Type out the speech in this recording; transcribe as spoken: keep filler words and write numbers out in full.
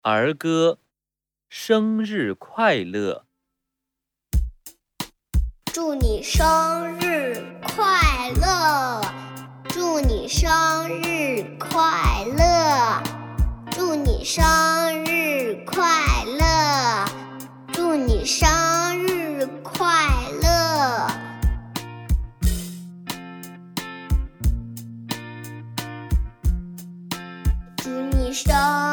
儿歌，生日快乐！ 祝你生日快乐！祝你生日快乐！祝你生日快乐！祝你生日快乐！祝你生